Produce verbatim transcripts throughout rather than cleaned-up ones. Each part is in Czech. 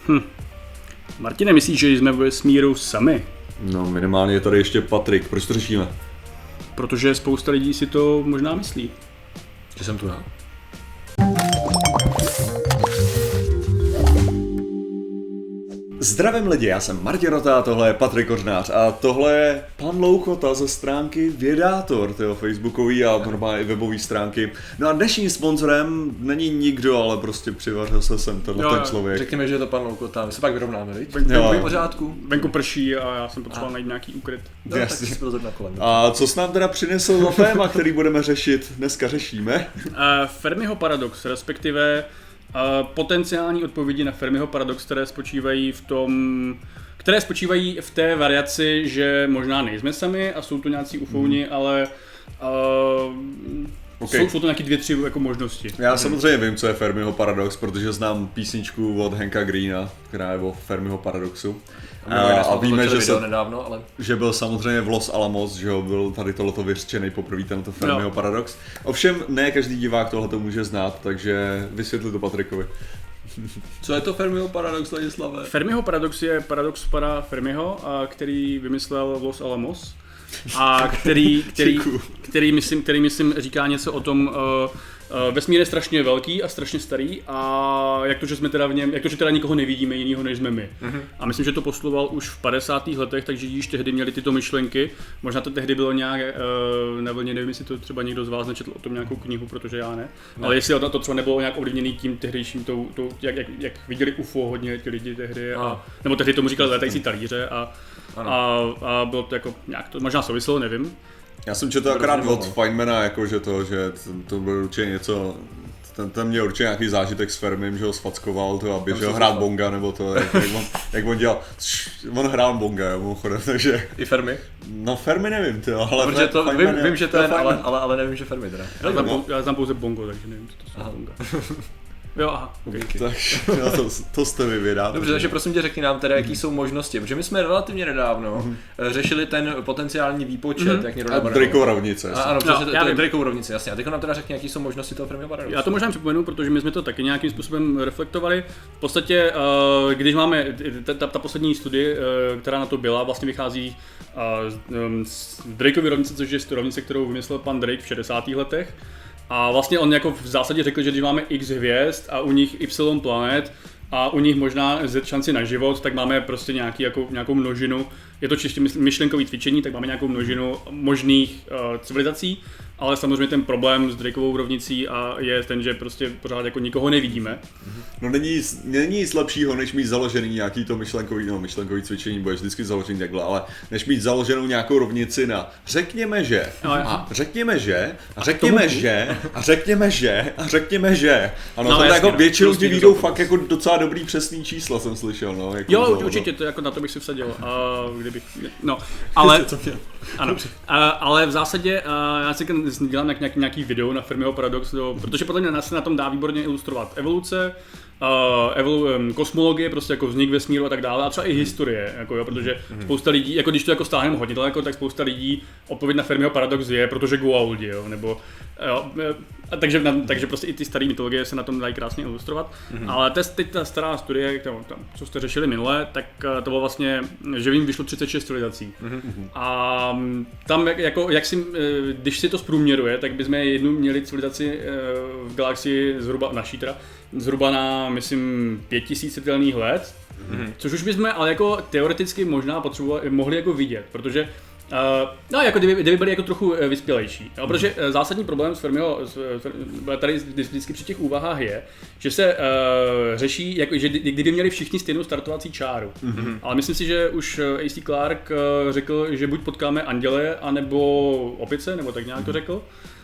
Hm. Martine, myslíš, že jsme ve smíru sami? No, minimálně je tady ještě Patrik. Proč to řešíme? Protože spousta lidí si to možná myslí. Že jsem tu já. Zdravím lidi, já jsem Martin Rota, tohle je Patrik Kořnář a tohle je pan Louchota ze stránky Vědátor, tyho facebookový a normálně i webový stránky. No a dnešním sponzorem není nikdo, ale prostě přivařil se sem tenhle jo, ten člověk. Řekněme, že je to pan Louchota, my se pak vyrovnáme, viď? Venku, Jo. venku, pořádku. venku prší a já jsem potřeboval najít nějaký úkryt. No, tak Jasně. si byl na kolem. A co jsi nám teda přinesl za téma, který budeme řešit? Dneska řešíme. Uh, Fermiho paradox, respektive uh, potenciální odpovědi na Fermiho paradox, které spočívají v tom, které spočívají v té variaci, že možná nejsme sami a jsou to nějací ufouni, hmm. ale uh, Okay. jsou, jsou to nějaké dvě, tři jako možnosti. Já samozřejmě vím, co je Fermiho paradox, protože znám písničku od Hanka Greena, která je o Fermiho paradoxu. A, a, a víme, že, se, nedávno, ale... že byl samozřejmě v Los Alamos, že jo, byl tady tohleto vyřčený poprvé tento Fermiho no. paradox. Ovšem ne každý divák tohleto může znát, takže vysvětli to Patrikovi. Co je to Fermiho paradox, Ladislave? Fermiho paradox je paradox pana Fermiho, který vymyslel v Los Alamos. A který, který, který, myslím, který myslím říká něco o tom, uh, uh, vesmír je strašně velký a strašně starý a jak to, že jsme teda v něm, jak to, že teda nikoho nevidíme jinýho než jsme my. Mm-hmm. A myslím, že to posluval už v padesátých letech, takže již tehdy měli tyto myšlenky. Možná to tehdy bylo nějak uh, na vlně, nevím, jestli to třeba někdo z vás nečetl o tom nějakou knihu, protože já ne. ne. Ale jestli to, to třeba nebylo nějak ovlivněný tím tehdejším, tou, tou, jak, jak, jak viděli U F O hodně ti lidi tehdy, a, nebo tehdy tomu říkali létající talíře a A, a bylo to jako nějak to možná souviselo, nevím. Já jsem četl akorát od Feynmana, jako že to, že to bylo určitě něco, ten, ten měl určitě nějaký zážitek s Fermim, že ho sfackoval to a běžel hrát bonga, nebo to, jak, jak, on, jak on dělal, on hrál bonga, jo, mimochodem, takže... I Fermi? No Fermi nevím, ty, ale... Protože to, vím, Feynman, vím, že to je, ale, ale, ale nevím, že Fermi teda. Já znám, no. já znám pouze bongo, takže nevím, co to jsou bonga. Jo, aha, okay. Takže to, to jste vy vědá. Dobře, takže prosím tě, řekni nám teda, jaký mm. jsou možnosti, protože my jsme relativně nedávno mm. řešili ten potenciální výpočet, mm. jak někdo navrhl. Drakeova rovnice. A, ano, přesně, no, to je Drakeova rovnice, jasně. A teď nám teda řekni, jaký jsou možnosti toho Fermiho paradoxu. Já to možná připomenu, protože my jsme to taky nějakým způsobem reflektovali. V podstatě, když máme ta, ta poslední studie, která na to byla, vlastně vychází z Drakeovy rovnice, což je rovnice, kterou vymyslel pan Drake v šedesátých letech. A vlastně on jako v zásadě řekl, že když máme X hvězd a u nich Y planet a u nich možná Z šanci na život, tak máme prostě nějaký, jako, nějakou množinu, je to čistě myšlenkový cvičení, tak máme nějakou množinu možných uh, civilizací, ale samozřejmě ten problém s Drakeovou rovnicí a je ten, že prostě pořád jako nikoho nevidíme. No není, není nic lepšího, než mít založený nějaký to myšlenkový, no myšlenkový cvičení, bude vždycky založený takhle, ale než mít založenou nějakou rovnici na řekněme, že, no, a řekněme, že, a řekněme, že, a řekněme, že, a řekněme, že. Ano, no, to jako většinou ti vyjdou fakt jako docela dobrý přesný čísla, jsem slyšel, no. Jako jo, určitě, to jako na to bych si vsadil, a kdybych, no, ale, ano, a, ale v zásadě a já si dělám nějak, nějaký video na Fermiho paradox, do, protože podle mě nás se na tom dá výborně ilustrovat evoluce, Uh, evolu, um, kosmologie, prostě jako vznik vesmíru a tak dále, a třeba i historie, jako jo, protože mm-hmm. spousta lidí, jako když to jako stáhneme hodně daleko, tak spousta lidí odpověď na Fermiho paradox je, protože Goa'uld, jo, nebo jo, a takže, na, takže prostě i ty staré mytologie se na tom dají krásně ilustrovat, mm-hmm. ale teď ta stará studie, tam, tam, co jste řešili minule, tak to bylo vlastně, že vím, vyšlo třicet šest civilizací. Mm-hmm. A tam, jako, jak si, když si to zprůměruje, tak bychom jednu měli civilizaci v galaxii zhruba naší teda, zhruba na, myslím, pět tisíc světelných let, mm-hmm. což už bychom ale jako teoreticky možná potřebovali, mohli jako vidět, protože uh, no jako kdyby, kdyby byli jako trochu vyspělejší, jo, protože uh, zásadní problém s Fermiho, tady vždycky při těch úvahách je, že se uh, řeší, jako, že kdyby měli všichni stejnou startovací čáru, mm-hmm. ale myslím si, že už A C Clarke uh, řekl, že buď potkáme anděle, anebo opice, nebo tak nějak mm-hmm. to řekl.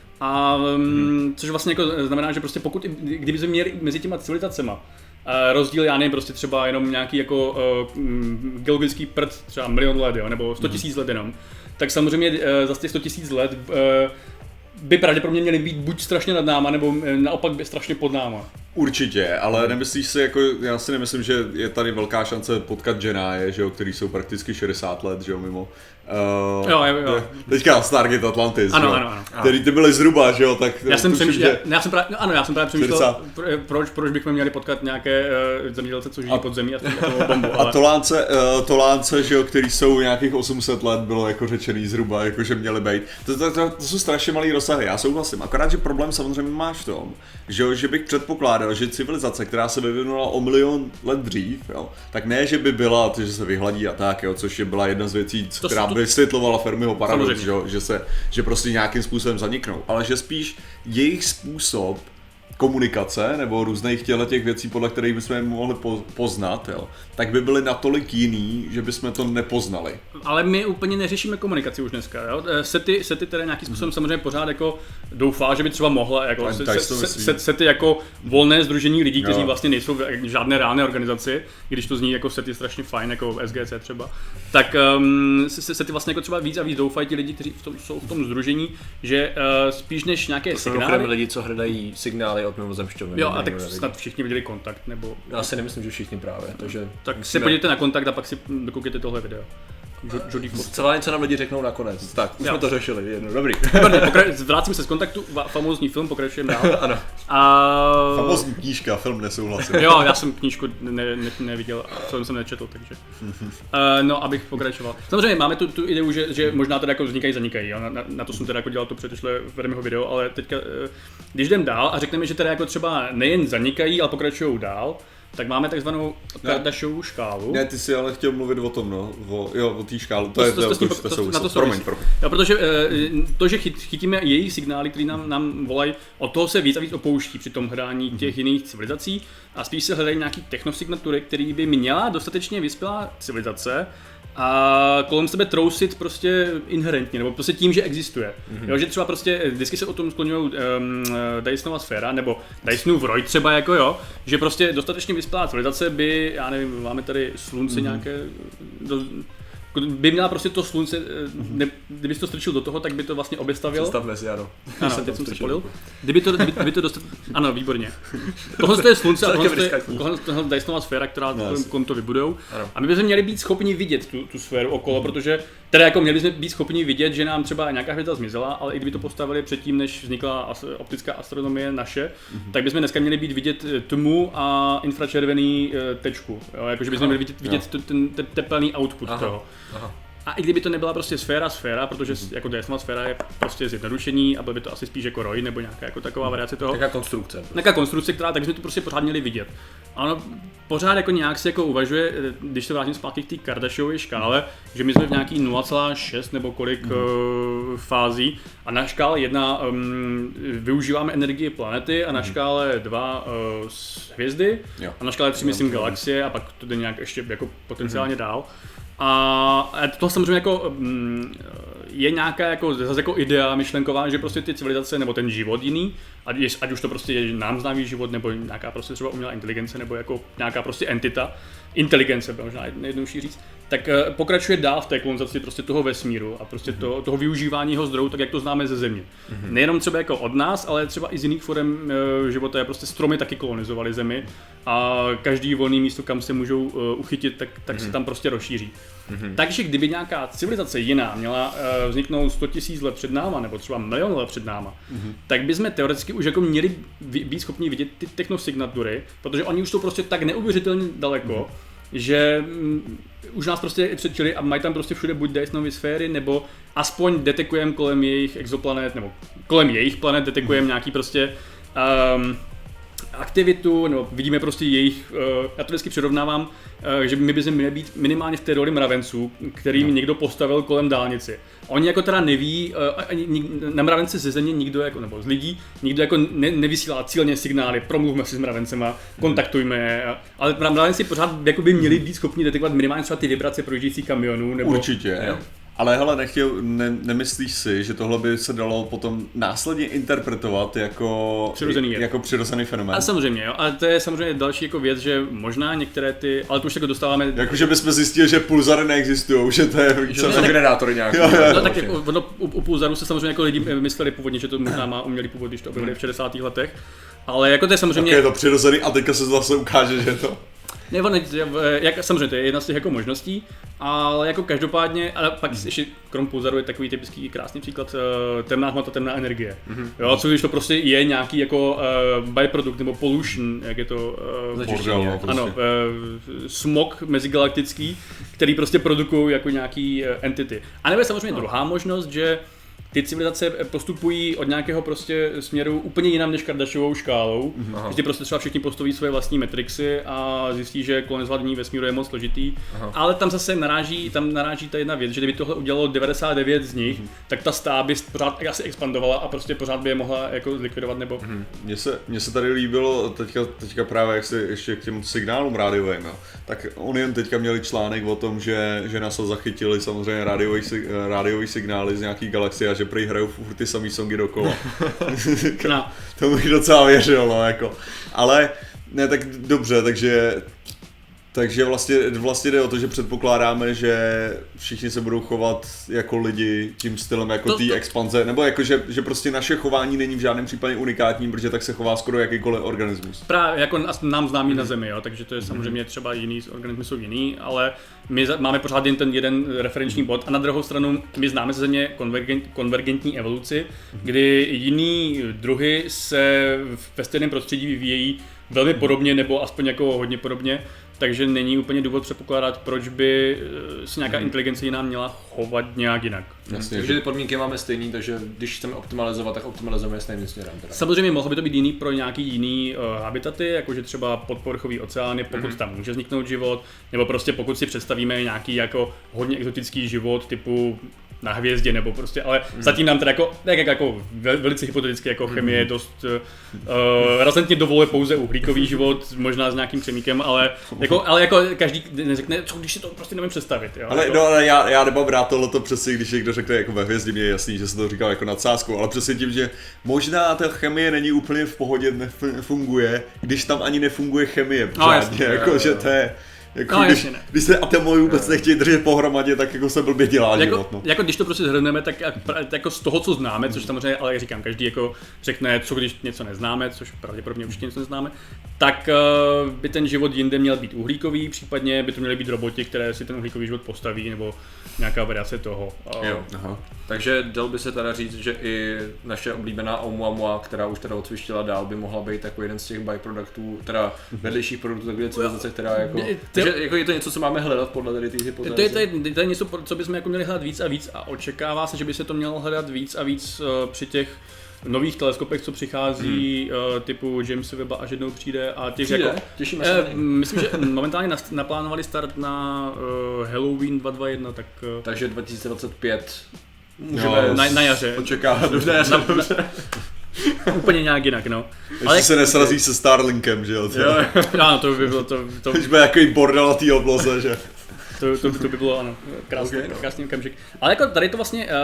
A um, což vlastně jako znamená, že prostě pokud, kdyby jsme měli mezi těma civilizacema uh, rozdíl, já nevím, prostě třeba jenom nějaký jako uh, geologický prd, třeba milion let, jo, nebo sto tisíc let jenom, tak samozřejmě uh, za těch sto tisíc let uh, by pravděpodobně měly být buď strašně nad náma, nebo naopak by strašně pod náma. Určitě, ale nemyslíš si, jako, já si nemyslím, že je tady velká šance potkat Jedi, že jo, který jsou prakticky šedesát let, že jo, mimo. Uh, jo, jo, jo. Teďka Stargate Atlantis, ano, jo, ano, ano. který ty byly zhruba, že jo, tak... Já jsem přemýšlel, že... já, já jsem právě, no, ano, já jsem právě přemýšlel, proč, proč bychom měli potkat nějaké uh, zemědělce, co žijí a, pod zemí a to bombu, ale... A Tolánce, uh, Tolánce, že jo, který jsou nějakých osm set let, bylo jako řečený zhruba, jako že měli být. To, to, to, to jsou strašně malý rozsahy, já souhlasím, akorát, že problém samozřejmě máš v tom, že, jo, že bych předpokládal, že civilizace, která se vyvinula o milion let dřív, jo, tak ne, že by byla, to, že se vyhladí a tak, jo, což je byla jedna z věcí, to která by vysvětlovala Fermiho paradox, že, že, se, že prostě nějakým způsobem zaniknou, ale že spíš jejich způsob komunikace nebo různých těchto těch věcí, podle kterých bychom je mohli poznat, jo, tak by byly natolik jiný, že bychom to nepoznali. Ale my úplně neřešíme komunikaci už dneska, jo. Sety, sety teda nějakým způsobem hmm. samozřejmě pořád jako doufá, že by třeba mohla, jako se, se, se, sety jako volné sdružení lidí, kteří jo. vlastně nejsou v žádné reálné organizaci, když to zní jako sety strašně fajn, jako S G C třeba, tak um, se, sety vlastně jako třeba víc a víc doufají ti lidi, kteří v tom, jsou v tom sdružení, že uh, spíš než nějaké signály. lidi, co hledají signály od mimozemšťovny. Jo, a tak snad všichni viděli Kontakt, nebo... Já si nemyslím, že všichni právě, takže... Tak musíme... si podívejte na Kontakt a pak si dokoukejte tohle video. Celá něco nám lidi řeknou nakonec. Tak, už jo. jsme to řešili, jedno, dobrý. Pokra- vrátíme se z Kontaktu, famózní film, pokračujeme dál. Ano. A... Famózní knížka, film nesouhlasím. Jo, já jsem knížku ne, ne, neviděl, film jsem nečetl, takže. uh, no, abych pokračoval. Samozřejmě máme tu, tu ideu, že, že možná teda jako vznikají, zanikají, jo? Na, na to jsem teda jako dělal to předešlé Fermiho video, ale teďka, když jdem dál a řekneme, že teda jako třeba nejen zanikají, ale pokračují dál, tak máme takzvanou Kardashianovu škálu. Ne, ty jsi ale chtěl mluvit o tom, no, o, jo, o té škálu, to, to je to, to, to, to, to, to, to, to promiň, promiň. Jo, protože to, že chyt, chytíme její signály, které nám, nám volají, od toho se víc a víc opouští při tom hledání těch mm-hmm. jiných civilizací a spíš se hledají nějaký technosignatury, který by měla dostatečně vyspělá civilizace a kolem sebe trousit prostě inherentně, nebo prostě tím, že existuje. Mm-hmm. Jo, že třeba prostě vždycky se o tom skloňují um, Dysonova sféra, nebo Dysonův roj třeba jako jo, že prostě dostatečně vyspělá civilizace by, já nevím, máme tady slunce mm-hmm. nějaké, do, by měla prostě to slunce, ne, kdybys to strčil do toho, tak by to vlastně objestavilo. Představme si, ano. Ano, teď jsem se polil. Kdyby to, kdyby, kdyby to dostat, ano, výborně. Tohle je slunce a tohle je Dysonova sféra, která no, kolem to vybudujou. A my bychom měli být schopni vidět tu, tu sféru okolo, mm. protože teda jako měli bychom být schopni vidět, že nám třeba nějaká hvězda zmizela, ale i kdyby to postavili předtím, než vznikla as, optická astronomie naše, mm. tak bychom dneska měli být vidět tmu a infračervený tečku. Jo? Jako, že bychom měli vidět, vidět ten, ten tepelný output Aha. toho. Aha. A i kdyby to nebyla prostě sféra, sféra, protože mm-hmm. jako Dysonova sféra je prostě zjednodušení a byl by to asi spíš jako roj nebo nějaká jako taková variace toho. Taká konstrukce. Nějaká konstrukce, která, tak bychom to prostě pořád měli vidět. A ono pořád jako nějak si jako uvažuje, když se vrátím zpátky k té Kardashianově škále, mm-hmm. že my jsme v nějaký nula celá šest nebo kolik mm-hmm. uh, fází a na škále jedna um, využíváme energii planety a na mm-hmm. škále dva uh, hvězdy jo. a na škále tři myslím galaxie a pak to jde nějak ještě jako potenciálně mm-hmm. dál. A to samozřejmě jako je nějaká jako zase jako idea myšlenková, že prostě ty civilizace nebo ten život jiný, ať, ať už to prostě je nám známý život nebo nějaká prostě třeba umělá inteligence nebo jako nějaká prostě entita, inteligence možná nejjednodušší říct, tak pokračuje dál v té kolonizaci prostě toho vesmíru a prostě to, toho využívání jeho zdrojů, tak jak to známe ze Země. Mm-hmm. Nejenom třeba jako od nás, ale třeba i z jiných forem života, prostě stromy taky kolonizovali Zemi a každý volný místo, kam se můžou uchytit, tak, tak mm-hmm. se tam prostě rozšíří. Mm-hmm. Takže kdyby nějaká civilizace jiná měla uh, vzniknout sto tisíc let před náma, nebo třeba milion let před náma, mm-hmm. tak bychom teoreticky už jako měli být schopni vidět ty technosignatury, protože oni už jsou prostě tak neuvěřitelně daleko, mm-hmm. že um, už nás prostě předčili a mají tam prostě všude buď Dysonovy sféry, nebo aspoň detekujeme kolem jejich exoplanet, nebo kolem jejich planet detekujeme mm-hmm. nějaký prostě um, aktivitu, nebo vidíme prostě jejich, uh, já to vždycky přirovnávám, uh, že my bychom měli být minimálně v té roli mravenců, kterým no. někdo postavil kolem dálnici. Oni jako teda neví, uh, ani, na mravence ze země nikdo jako, nebo z lidí, nikdo jako ne, nevysílá cíleně signály, promluvme si s mravencema, kontaktujme je, ale mravenci pořád jako by měli být schopni detekovat minimálně třeba ty vibrace projíždějících kamionů, nebo... Určitě. Jo. Ale hele, nechtěl, ne, nemyslíš si, že tohle by se dalo potom následně interpretovat jako přirozený, jako přirozený fenomén? A samozřejmě, jo. A to je samozřejmě další jako věc, že možná některé ty, ale to už jako dostáváme... Jakože bychom zjistili, že pulzary neexistují, že to je... Že to jsou generátory nějaký. Jo, jo, no tak jako, ono, u, u pulzaru se samozřejmě jako lidi mysleli původně, že to možná má umělý původ, když to objevili v šedesátých letech. Ale jako to je samozřejmě... Tak je to přirozený a teďka se zase ukáže, že to... Ne, ne, jak, samozřejmě to je jedna z těch jako možností, ale jako každopádně, ale pak mm. ještě krom pulzaru je takový typický krásný příklad uh, temná hmota, temná energie. Mm-hmm. Jo, co když to prostě je nějaký jako uh, byprodukt nebo pollution, jak je to uh, Bordel, no, prostě. Ano, uh, smog mezigalaktický, který prostě produkují jako nějaký uh, entity. A nebo je samozřejmě no. druhá možnost, že ty civilizace postupují od nějakého prostě směru úplně jinam než Kardashiovou škálou. Aha. Že prostě třeba všichni postaví svoje vlastní matrixy a zjistí, že kolonizovat jiný vesmíru je moc složitý. Aha. Ale tam zase naráží, tam naráží ta jedna věc, že kdyby tohle udělalo devadesát devět z nich, mhm. tak ta stáb by pořád asi expandovala a prostě pořád by je mohla jako zlikvidovat nebo... Mhm. Mně se, mně se tady líbilo teďka, teďka právě jak se ještě k těm signálům rádiovým, jo. Tak oni jen teďka měli článek o tom, že, že NASA zachytili samozřejmě rádiový, rádiový signály z nějaký galaxie a že prý hrajou furt ty samý songy dokola. No. To bych docela věřil, no jako. Ale ne, tak dobře, takže takže vlastně, vlastně jde o to, že předpokládáme, že všichni se budou chovat jako lidi tím stylem jako té expanze, nebo jako, že, že prostě naše chování není v žádném případě unikátní, protože tak se chová skoro jakýkoliv organismus. Právě jako nám známý mm. na Zemi, jo, takže to je samozřejmě třeba jiný, organismy jsou jiný, ale my máme pořád jen ten jeden referenční bod a na druhou stranu my známe ze Země konvergent, konvergentní evoluci, kdy jiný druhy se ve stejném prostředí vyvíjejí velmi podobně nebo aspoň jako hodně podobně. Takže není úplně důvod předpokládat, proč by se nějaká hmm. inteligence jiná měla chovat nějak jinak. Jasně, takže ty podmínky máme stejný, takže když chceme optimalizovat, tak optimalizujeme stejným směrem. Teda. Samozřejmě mohlo by to být jiný pro nějaký jiný uh, habitaty, jakože třeba podpovrchový oceány, pokud hmm. tam může vzniknout život, nebo prostě pokud si představíme nějaký jako hodně exotický život typu na hvězdě nebo prostě, ale mm. zatím nám teda jako, tak jako velice hypoteticky jako chemie mm. dost uh, razantně dovoluje pouze uhlíkový život, možná s nějakým křemíkem, ale jako, ale jako každý neřekne, co když si to prostě nevím představit. Jo? Ale, jako. no, ale já, já nemám rád tohleto přesně, když někdo řekne jako ve hvězdě, mě je jasný, že se to říká jako nadsázkou, ale přesně tím, že možná ta chemie není úplně v pohodě, nefunguje, když tam ani nefunguje chemie pořádně, no, jako, že to je... Jako no, když, když se atomovi vůbec nechtějí držet pohromadě, tak jako se blbě dělá jako, život. No. Jako když to prostě shrneme, tak jako z toho, co známe, což samozřejmě, ale jak říkám, každý jako řekne, co když něco neznáme, což pravděpodobně určitě něco neznáme, tak uh, by ten život jinde měl být uhlíkový, případně by to měly být roboti, které si ten uhlíkový život postaví, nebo nějaká variace toho. Uh, jo, aha. Takže dal by se teda říct, že i naše oblíbená Oumuamua, která už teda odsvištila dál, by mohla být jako jeden z těch byproduktů, teda vedlejších produktů takové civilizace, která jako... Takže jako je to něco, co máme hledat podle tady těch hypotézy? To je, to, je, to je něco, co bychom jako měli hledat víc a víc a očekává se, že by se to mělo hledat víc a víc uh, při těch nových teleskopech, co přichází, hmm. uh, typu Jamesa Webba až jednou přijde a těch přijde? jako... Těšíme se. Uh, myslím, že momentálně naplánovali start na uh, Halloween dva dva jedna, tak... Uh, Takže dva tisíce dvacet pět můžeme no, na, na jaře. Očekávat. Na jaře, dobře. Úplně nějak jinak, no. Ještě ale se nesrazí se Starlinkem, že jo? Jo, ano, to by bylo to... to... Už bude takový bordel na té obloze, že? To, to, to by bylo, ano, krásný, okay, no. krásný okamžik. Ale jako tady to vlastně, uh,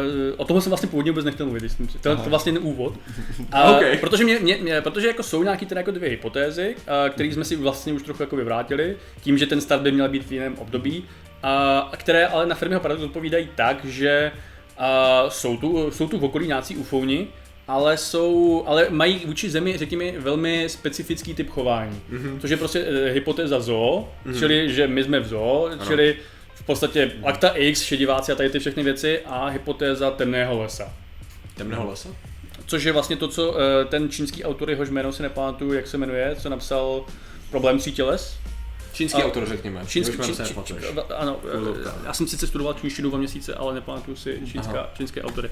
o tom jsem vlastně původně vůbec nechtěl mluvit, to je vlastně ten úvod. Uh, okay. Protože, mě, mě, mě, protože jako jsou nějaké teda jako dvě hypotézy, uh, které jsme si vlastně už trochu jako vyvrátili, tím, že ten start by měl být v jiném období, uh, které ale na Fermiho paradoxu odpovídají tak, že uh, jsou, tu, jsou tu v okolí nějací ufouni, ale jsou, ale mají vůči Zemi, řekněme, velmi specifický typ chování. Mm-hmm. Což je prostě e, hypotéza zoo, mm-hmm. čili že my jsme v zoo, ano. Čili v podstatě Akta X, šediváci a tady ty všechny věci a hypotéza temného lesa. Temného lesa? Což je vlastně to, co e, ten čínský autor, jehož jméno si nepamatuju, jak se jmenuje, co napsal Problém tří těles. Čínský a, autor, řekněme. Čínský, čín, čín, čín, ano, já jsem sice studoval čínštinu dva měsíce, ale nepamatuju si čínská, čínské autory.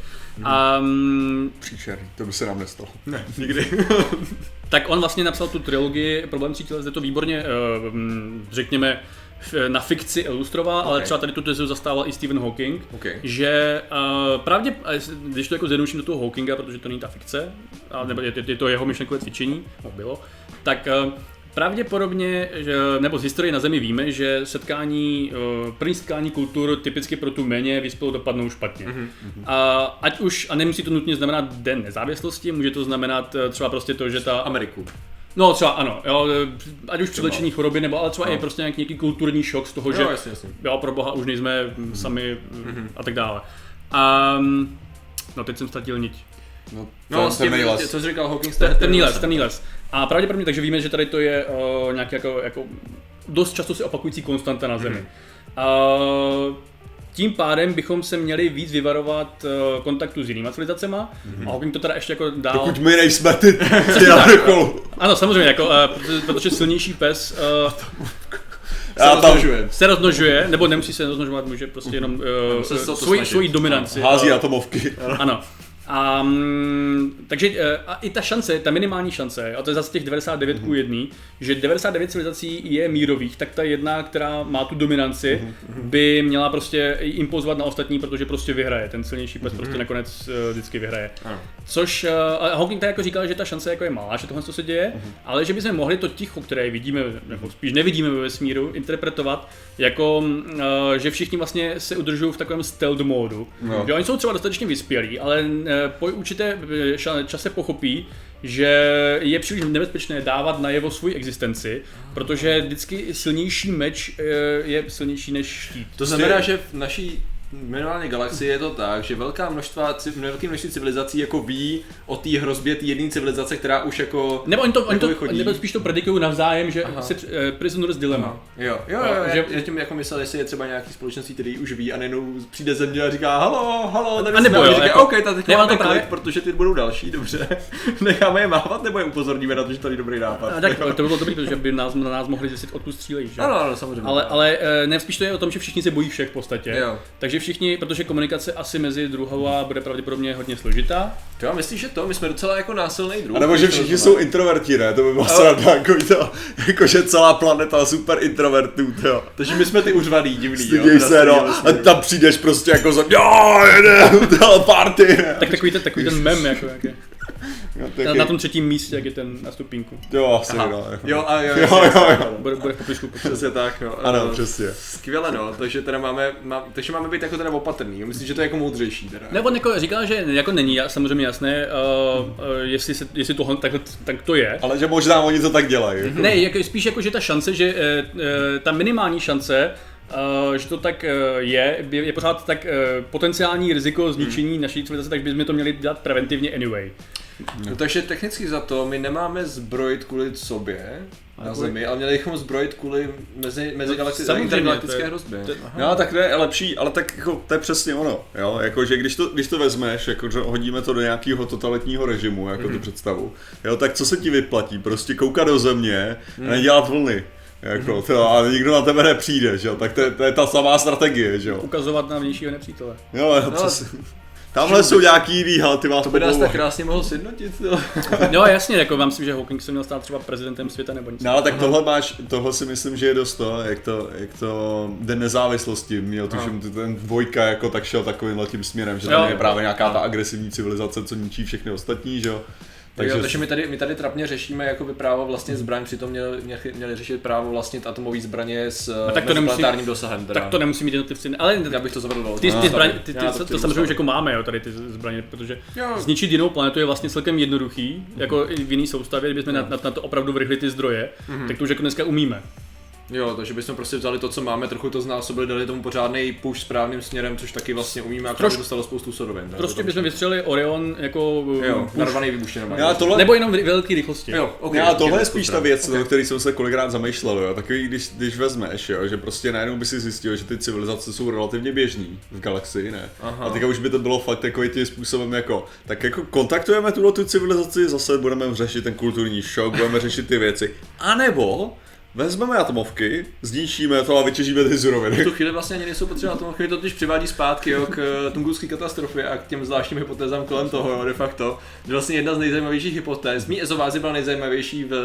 Um, Příšerný, to by se nám nestalo. Ne, nikdy. Tak on vlastně napsal tu trilogii Problém tří těles, kde to výborně, řekněme, na fikci ilustroval, okay. Ale třeba tady tu tezu zastával i Stephen Hawking, okay. Že uh, pravdě, když to jako zjednoduším do toho Hawkinga, protože to není ta fikce, nebo je, je to jeho myšlenkové cvičení, no bylo, tak uh, pravděpodobně, že, nebo z historie na Zemi víme, že setkání, první setkání kultur typicky pro tu méně vyspělou dopadnou špatně. Mm-hmm. A ať už, a nemusí to nutně znamenat den nezávislosti, může to znamenat třeba prostě to, že ta... Ameriku. No třeba ano, jo, ať už převlečení choroby, nebo ale třeba no. i prostě nějaký, nějaký kulturní šok z toho, jo, že jasně, jasně. jo, pro boha už nejsme mm-hmm. sami mm-hmm. a tak dále. A no teď jsem ztratil niť. No, no temný les. Co jsi říkal, Hawking? Temný les, temný les. A pravděpodobně, takže víme, že tady to je uh, nějaký jako, jako dost často se opakující konstanta na Zemi. Mm-hmm. Uh, tím pádem bychom se měli víc vyvarovat uh, kontaktu s jinýma civilizacema mm-hmm. a Hawking to teda ještě jako dál... Pokud my nejsme ty, ty na vrcholu. Ano, samozřejmě, jako, uh, protože, protože silnější pes uh, se, rozmnožuje. se rozmnožuje, nebo nemusí se rozmnožovat, může prostě jenom uh, svoji, svoji dominanci. Hází atomovky. Ano. A, takže a i ta šance, ta minimální šance, a to je zase těch devadesát devět ku jedné, že devadesát devět civilizací je mírových, tak ta jedna, která má tu dominanci, by měla prostě impozovat na ostatní, protože prostě vyhraje, ten silnější pes prostě nakonec vždycky vyhraje. Což a Hawking tady jako říkal, že ta šance jako je malá, že tohle se děje, ale že bychom mohli to ticho, které vidíme, nebo spíš nevidíme ve vesmíru, interpretovat jako, že všichni vlastně se udržují v takovém stealth módu. No. Že oni jsou třeba dostatečně vyspělí, ale po určité čase pochopí, že je příliš nebezpečné dávat najevo svou existenci, protože vždycky silnější meč je silnější než štít. To znamená, že v naší minimálně galaxii je to tak, že velká množstva, velké množství civilizací jako ví o té hrozbě té jedné civilizace, která už jako nebo oni to, oni to nebo spíš to predikují navzájem, že se, uh, Prisoner's Dilemma. Jo, jo, jo, jo že, já tím jako myslel, jestli je třeba nějaký společenství, který už ví a najednou přijde země a říká halo, halo, tady a nebo jo, říká, jako, OK, tak teď máme právě... protože ty budou další, dobře. Necháme je mávat, nebo je upozorníme na to, že tady dobrý nápad. A tak to by bylo dobrý, protože by nás, na nás mohli zjistit, odkud střílejí, že? Ano, ano, samozřejmě. Ale, ale ne, spíš to je o tom, že všichni se bojí všech v podstatě. Jo. Takže všichni, protože komunikace asi mezi druhová bude pravděpodobně hodně složitá. To já myslím, že to, my jsme docela jako násilný druh. A nebo že všichni jsou introverti, ne? To by bylo sranda, jako to, jakože celá planeta super introvertů, jo. Takže my jsme ty užvaný, divný, Styděj jo. se, no, a tam přijdeš prostě jako za, jo, jede, party, ne? Tak takový ten, takový ten mem, jako jak je. No, na, na tom třetím místě, jak je ten na stupínku. Jo, asi, aha. no. Jo, a jo, jo, jo, jo, jo. Bude, bude v popisku. Přesně tak, no. Ano, přesně. Skvěle, no, takže teda máme, má, takže máme být jako teda opatrný, myslím, že to je jako moudřejší teda. Nebo on jako říkal, že jako není samozřejmě jasné, uh, uh, jestli, se, jestli to tak, tak to je. Ale že možná oni to tak dělají. Jako. Ne, jako, spíš jako, že ta šance, že uh, uh, ta minimální šance, Uh, že to tak uh, je, je, je pořád tak uh, potenciální riziko zničení hmm. naší civilizace, tak bychom to měli dělat preventivně anyway. No, takže technicky za to my nemáme zbrojit kvůli sobě na Zemi, ale měli bychom zbrojit kvůli mezi, mezi no, intergalaktické hrozby. No tak to je lepší, ale tak jako, to je přesně ono, jo, jakože když to, když to vezmeš, jako, že hodíme to do nějakého totalitního režimu, jako mm-hmm. tu představu, jo, tak co se ti vyplatí, prostě koukat do země mm. a nedělat vlny. Jako, to, a nikdo na tebe nepřijde, že jo? Tak to, to je ta samá strategie, že jo? Ukazovat na vnějšího nepřítele. Jo, no, přesně. Tamhle jsou nějaký jiný, ale ty vás to by nás tak krásně mohl sjednotit. No jasně, jako vám myslím, že Hawking se měl stát třeba prezidentem světa nebo nic. No ale tak tohle máš, tohle si myslím, že je dost to, jak to, jak to Den nezávislosti měl, tuším, ten dvojka jako tak šel takovým tím směrem, že tam je právě nějaká ta agresivní civilizace, co ničí všechny ostatní, že jo. Takže, jo, takže my tady, my tady trapně řešíme jakoby právo vlastnit zbraň, přitom měli, měli řešit právo vlastnit atomové zbraně s no, meziplanetárním dosahem. Teda. Tak to nemusí mít jednotlivci, ale já bych to zavedl. Ty, ty zbraně, ty, ty, to, to samozřejmě už jako máme, jo, tady ty zbraně, protože jo. Zničit jinou planetu je vlastně celkem jednoduchý, jako i v jiný soustavě, kdybychom na, na, na to opravdu vrhli ty zdroje, mm-hmm. tak to už jako dneska umíme. Jo, takže bychom prostě vzali to, co máme, trochu to znásobili, dali tomu pořádný push správným směrem, což taky vlastně umíme, a Troš... dostalo spoustu surovin. Prostě bychom vystřelili Orion jako jo, narvaný výbušně normálně. Tohle... Nebo jenom velký rychlosti. Jo, okay, já, tohle je spíš ta věc, okay. o které jsem se kolikrát zamýšlel, jo. Takový, když, když vezmeš, jo, že prostě najednou by si zjistil, že ty civilizace jsou relativně běžný v galaxii, ne? Aha. A teďka už by to bylo fakt takový tím způsobem jako, tak jako kontaktujeme tuhle tu civilizaci, zase budeme řešit ten kulturní šok, budeme řešit ty věci. A nebo vezmeme atomovky, zničíme to a vytěžíme ty suroviny. V tu chvíli vlastně ani nejsou potřeba atomovky, to totiž přivádí zpátky jo, k tungusské katastrofě a k těm zvláštním hypotézám kolem toho, jo, de facto. Že vlastně jedna z nejzajímavějších hypotéz, mý ezovázy byla nejzajímavější v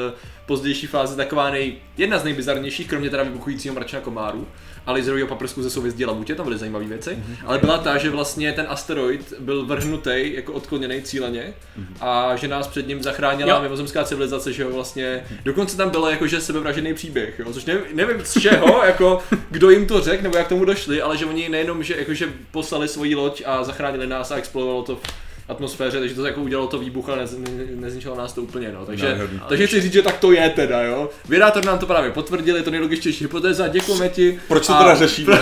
pozdější fáze taková nej, jedna z nejbizarnějších, kromě teda vybuchujícího mračna komáru, a laserového paprsku ze souvězdí Labutě, tam byly zajímavé věci, mm-hmm. ale byla ta, že vlastně ten asteroid byl vrhnutý jako odkloněný cíleně mm-hmm. a že nás před ním zachránila mimozemská civilizace, že jo, vlastně, dokonce tam bylo jakože sebevražedný příběh, jo, což nevím, nevím z čeho, jako kdo jim to řekl, nebo jak tomu došli, ale že oni nejenom, že jakože poslali svoji loď a zachránili nás a explodovalo to v atmosféře, takže to jako udělalo to výbuch, ale nez, ne, nezničilo nás to úplně, no. Takže, no, takže chci říct, že tak to je teda, jo. Vědátor nám to právě potvrdili, to nejlogičtější hypotéza, děkujeme ti. Proč to teda řešíme?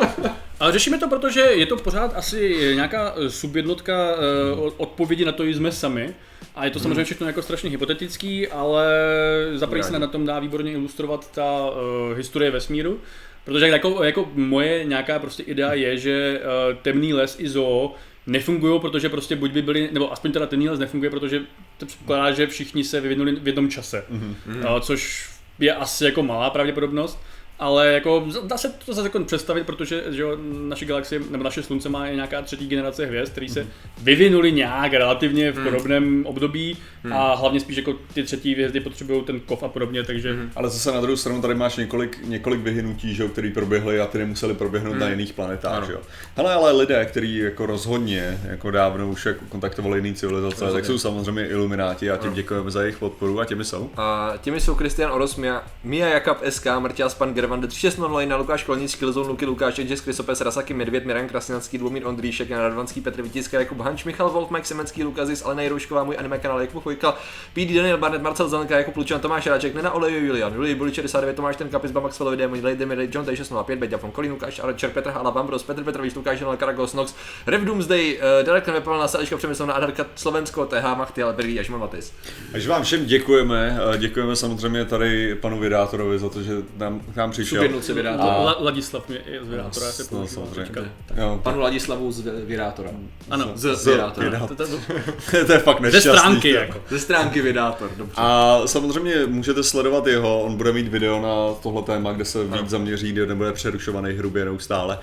Ale řešíme to, protože je to pořád asi nějaká subjednotka uh, odpovědi na to, jsme sami. A je to samozřejmě všechno jako strašně hypotetický, ale za první se na tom dá výborně ilustrovat ta uh, historie vesmíru. Protože jako, jako moje nějaká prostě idea je, že uh, temný les i zoo nefungují, protože prostě buď by byli, nebo aspoň teda temný les nefunguje, protože to předpokládá, že všichni se vyvinuli v jednom čase, mm-hmm. uh, což je asi jako malá pravděpodobnost. Ale jako dá se to zase jako představit, protože že jo, naše galaxie nebo naše slunce má nějaká třetí generace hvězd, které se vyvinuly nějak relativně v podobném období a hlavně spíš jako ty třetí hvězdy potřebují ten kov a podobně, takže... Ale zase na druhou stranu tady máš několik, několik vyhynutí, že jo, který proběhly a ty nemuseli proběhnout hmm. na jiných planetách, že jo. Hele, ale lidé, kteří jako rozhodně jako dávno už jako kontaktovali jiný civilizace, rozhodně. Tak jsou samozřejmě ilumináti a tím děkujeme za jejich podporu a těmi jsou. A těmi jsou Kristian Oros, Mia, Mia Jakab S K, Marťas Pan Gervan, tři šest nula na Lukáš Kolnický, Killzone, Luky Lukáš, Jess, Krysopes, Rasaky, Medvěd, Miran Krasňanský, Dvomír Ondříšek, Jan Radvanský, Petr Vítiska, Jakub Hanč, Michal Wolf, Mike Semenský, Lukazis, Alena Jiroušková, můj anime kanál Jakub Chojka, P D Daniel Barnett, Marcel Zelenka, Jakub Lučan, Tomáš Ráček, Nena Olejo, Julian, Julij Bulič šedesát devět, Tomáš Ten Kapis, Max Velovi, Demon, Lady Demir, John T šest nula pět, Beďa von Kolín, Lukáš Arčer, Petr Hala, Bambros, Petr Petrovič, Lukáš Janel, Karagos, Nox, Rev Doomsday, uh, Derek Nevypal na Salička Přemyslovna, Adarka, Slovensko, T H, Machty, Albergy a Šimon Matis. Takže vám všem děkujeme, děkujeme samozřejmě tady panu Vydátorovi za to, že nám, nám přišel. A... Ladislav mě je z Vydátora, já se používám. Panu Ladislavu z Vydátora. Ano, z, z Vydátora. To je fakt nešťastný. Ze stránky jako. Ze stránky Vydátor, dobře. A samozřejmě můžete sledovat jeho, on bude mít video na tohle téma, kde se víc zaměří, kde nebude přerušovaný hrubě neustále.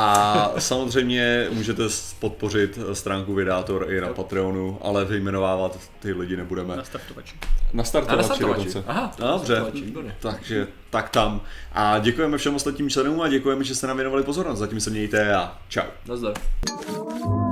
A samozřejmě můžete podpořit stránku Vydátor i na Patreonu, ale vyjmenovávat ty lidi nebudeme. Na startovači. Na startovači dokonce. Aha, dobře, takže tak tam. A děkujeme všem ostatním členům a děkujeme, že jste nám věnovali pozornost. Zatím se mějte a čau. Nazdar.